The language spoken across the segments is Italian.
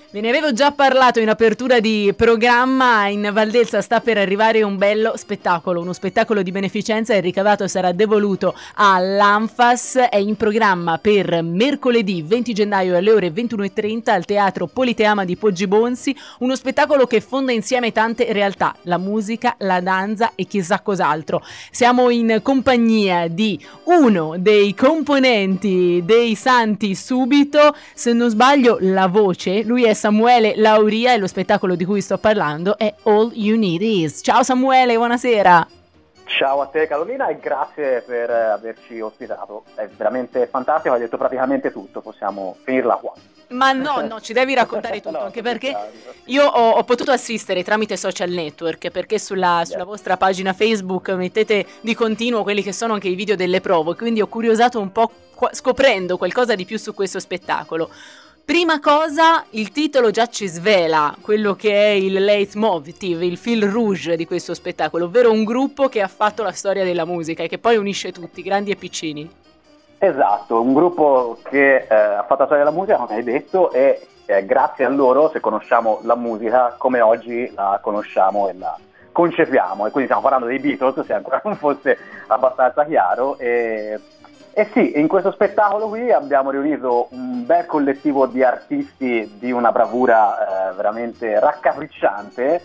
Ve ne avevo già parlato in apertura di programma. In Valdelsa sta per arrivare un bello spettacolo, uno spettacolo di beneficenza. Il ricavato sarà devoluto all'Anfas. È in programma per mercoledì 20 gennaio alle ore 21:30 al Teatro Politeama di Poggibonsi, uno spettacolo che fonda insieme tante realtà, la musica, la danza e chissà cos'altro. Siamo in compagnia di uno dei componenti dei Santi Subito, se non sbaglio la voce, lui è Samuele Lauria e lo spettacolo di cui sto parlando è All You Need Is. Ciao Samuele, buonasera. Ciao a te Carolina e grazie per averci ospitato, è veramente fantastico, hai detto praticamente tutto, possiamo finirla qua. Ma no, ci devi raccontare tutto, No, anche perché io ho potuto assistere tramite social network, perché sulla vostra pagina Facebook mettete di continuo quelli che sono anche i video delle prove, quindi ho curiosato un po' scoprendo qualcosa di più su questo spettacolo. Prima cosa, il titolo già ci svela quello che è il leitmotiv, il fil rouge di questo spettacolo, ovvero un gruppo che ha fatto la storia della musica e che poi unisce tutti, grandi e piccini. Esatto, un gruppo che ha fatto la storia della musica, come hai detto, e grazie a loro, se conosciamo la musica come oggi la conosciamo e la concepiamo, e quindi stiamo parlando dei Beatles, se ancora non fosse abbastanza chiaro. E sì, in questo spettacolo qui abbiamo riunito un bel collettivo di artisti di una bravura veramente raccapricciante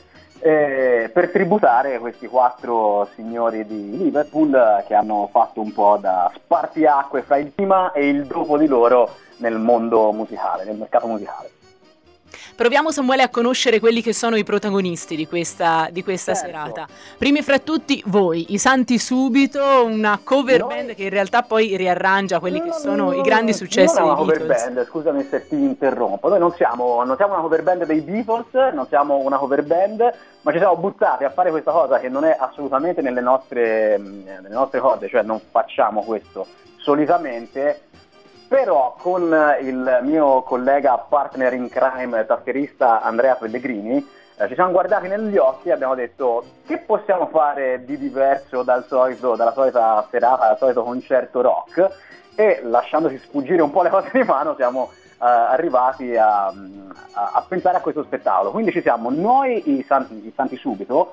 per tributare questi 4 signori di Liverpool che hanno fatto un po' da spartiacque fra il prima e il dopo di loro nel mondo musicale, nel mercato musicale. Proviamo Samuele a conoscere quelli che sono i protagonisti di questa serata. Primi fra tutti voi, i Santi Subito, una cover band che in realtà poi riarrangia quelli che sono i grandi successi dei Beatles. Non è una cover band, scusami se ti interrompo, noi non siamo una cover band dei Beatles, non siamo una cover band, ma ci siamo buttati a fare questa cosa che non è assolutamente nelle nostre corde, cioè non facciamo questo solitamente. Però con il mio collega partner in crime tastierista Andrea Pellegrini ci siamo guardati negli occhi e abbiamo detto: che possiamo fare di diverso dalla solita serata, dal solito concerto rock? E lasciandosi sfuggire un po' le cose di mano siamo arrivati a pensare a questo spettacolo. Quindi ci siamo noi i Santi Subito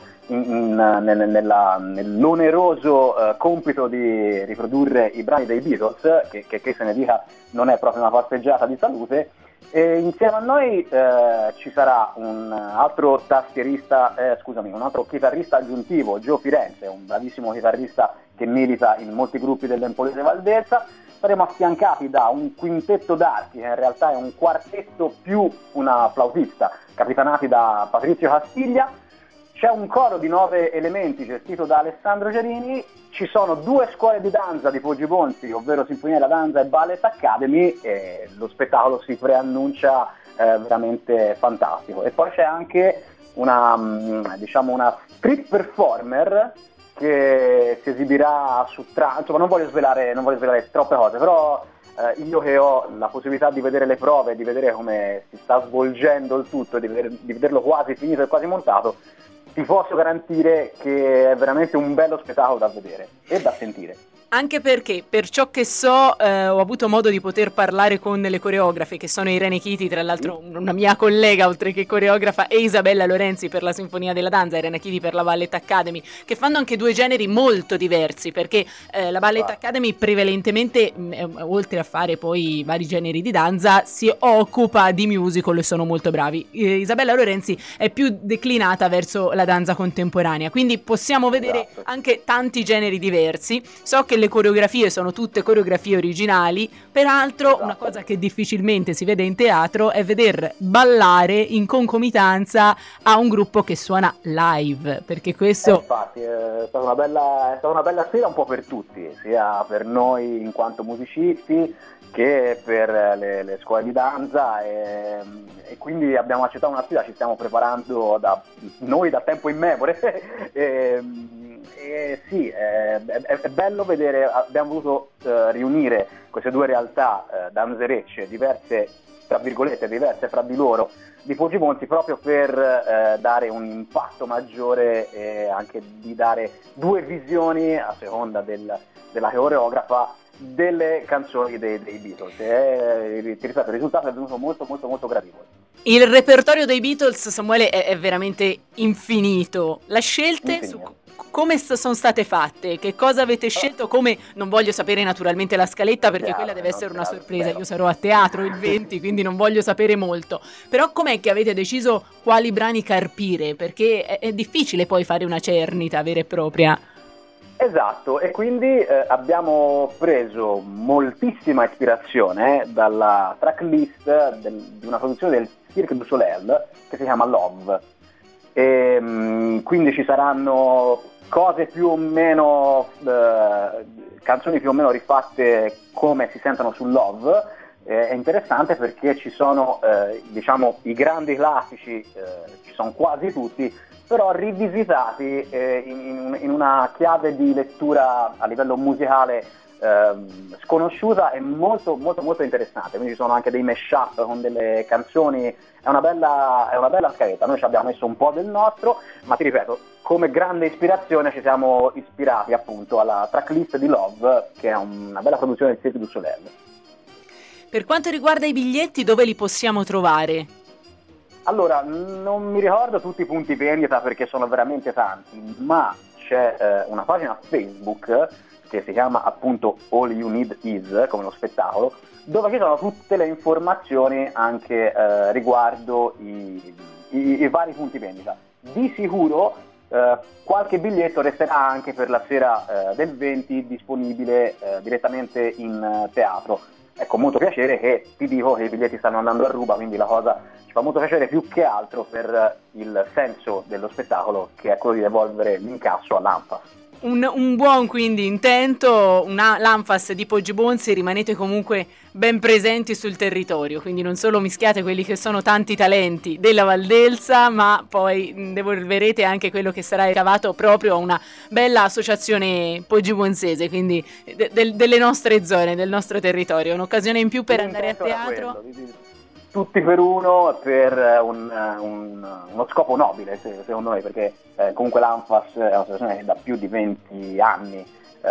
nell'oneroso compito di riprodurre i brani dei Beatles, che se ne dica non è proprio una passeggiata di salute, e insieme a noi ci sarà un altro un altro chitarrista aggiuntivo, Gio Firenze, un bravissimo chitarrista che milita in molti gruppi dell'Empolese Valdelsa. Saremo affiancati da un quintetto d'archi, che in realtà è un quartetto più una flautista, capitanati da Patrizio Castiglia. C'è un coro di 9 elementi gestito da Alessandro Gerini. Ci sono 2 scuole di danza di Poggibonsi, ovvero Sinfonia della Danza e Ballet Academy, e lo spettacolo si preannuncia veramente fantastico. E poi c'è anche una street performer che si esibirà insomma non voglio svelare troppe cose, però io che ho la possibilità di vedere le prove, di vedere come si sta svolgendo il tutto, di vederlo quasi finito e quasi montato, ti posso garantire che è veramente un bello spettacolo da vedere e da sentire. Anche perché, per ciò che so, ho avuto modo di poter parlare con le coreografe, che sono Irene Chiti, tra l'altro una mia collega, oltre che coreografa, e Isabella Lorenzi per la Sinfonia della Danza, Irene Chiti per la Ballet Academy, che fanno anche 2 generi molto diversi, perché la Ballet Academy prevalentemente, oltre a fare poi vari generi di danza, si occupa di musical e sono molto bravi. Isabella Lorenzi è più declinata verso la danza contemporanea, quindi possiamo vedere anche tanti generi diversi. So che le coreografie sono tutte coreografie originali, peraltro una cosa che difficilmente si vede in teatro è veder ballare in concomitanza a un gruppo che suona live, perché questo infatti è stata una bella sfida un po' per tutti, sia per noi in quanto musicisti che per le scuole di danza, e quindi abbiamo accettato una sfida, ci stiamo preparando da tempo immemore e sì, è bello vedere, abbiamo voluto riunire queste 2 realtà danzerecce diverse, tra virgolette, diverse fra di loro, di Poggibonsi, proprio per dare un impatto maggiore e anche di dare 2 visioni a seconda della coreografa delle canzoni dei Beatles. Ti ripeto, il risultato è venuto molto molto molto gradevole. Il repertorio dei Beatles, Samuele, è veramente infinito. Le scelte come sono state fatte? Che cosa avete scelto? Come, non voglio sapere naturalmente la scaletta perché quella deve essere una sorpresa. Io sarò a teatro il 20, quindi non voglio sapere molto. Però com'è che avete deciso quali brani carpire? Perché è difficile poi fare una cernita vera e propria. Esatto, e quindi abbiamo preso moltissima ispirazione dalla tracklist di una produzione del Cirque du Soleil che si chiama Love. Quindi ci saranno cose più o meno, canzoni più o meno rifatte come si sentono su Love. È interessante perché ci sono, diciamo, i grandi classici, ci sono quasi tutti, però rivisitati in una chiave di lettura a livello musicale sconosciuta e molto molto molto interessante. Quindi ci sono anche dei mashup con delle canzoni, è una bella scaletta. Noi ci abbiamo messo un po' del nostro, ma ti ripeto, come grande ispirazione ci siamo ispirati appunto alla tracklist di Love, che è una bella produzione del Cirque du Soleil. Per quanto riguarda i biglietti, dove li possiamo trovare? Allora, non mi ricordo tutti i punti vendita perché sono veramente tanti, ma c'è una pagina Facebook che si chiama appunto All You Need Is, come lo spettacolo, dove ci sono tutte le informazioni anche riguardo i vari punti vendita. Di sicuro qualche biglietto resterà anche per la sera del 20 disponibile direttamente in teatro. Ecco, molto piacere che ti dico che i biglietti stanno andando a ruba, quindi la cosa ci fa molto piacere più che altro per il senso dello spettacolo, che è quello di devolvere l'incasso all'ANFAS. Un buon quindi intento, l'ANFAS di Poggibonsi, rimanete comunque ben presenti sul territorio, quindi non solo mischiate quelli che sono tanti talenti della Valdelsa, ma poi devolverete anche quello che sarà ricavato proprio a una bella associazione poggibonsese, quindi delle nostre zone, del nostro territorio, un'occasione in più per andare a teatro. Tutti per uno, per uno scopo nobile secondo me, perché comunque l'ANFAS è un'associazione che da più di 20 anni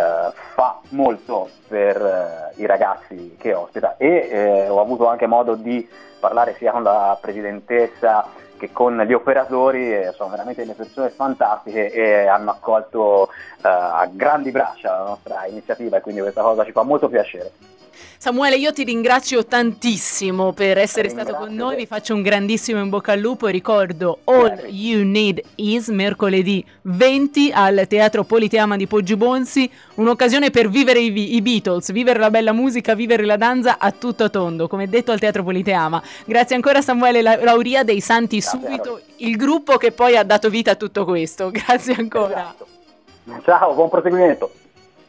fa molto per i ragazzi che ospita, e ho avuto anche modo di parlare sia con la presidentessa che con gli operatori, sono veramente delle persone fantastiche e hanno accolto a grandi braccia la nostra iniziativa, e quindi questa cosa ci fa molto piacere. Samuele, io ti ringrazio tantissimo per essere stato con noi, vi faccio un grandissimo in bocca al lupo e ricordo All You Need Is, mercoledì 20 al Teatro Politeama di Poggibonsi, un'occasione per vivere i Beatles, vivere la bella musica, vivere la danza a tutto tondo, come detto al Teatro Politeama. Grazie ancora Samuele Lauria dei Santi Subito, il gruppo che poi ha dato vita a tutto questo. Grazie ancora. Esatto. Ciao, buon proseguimento.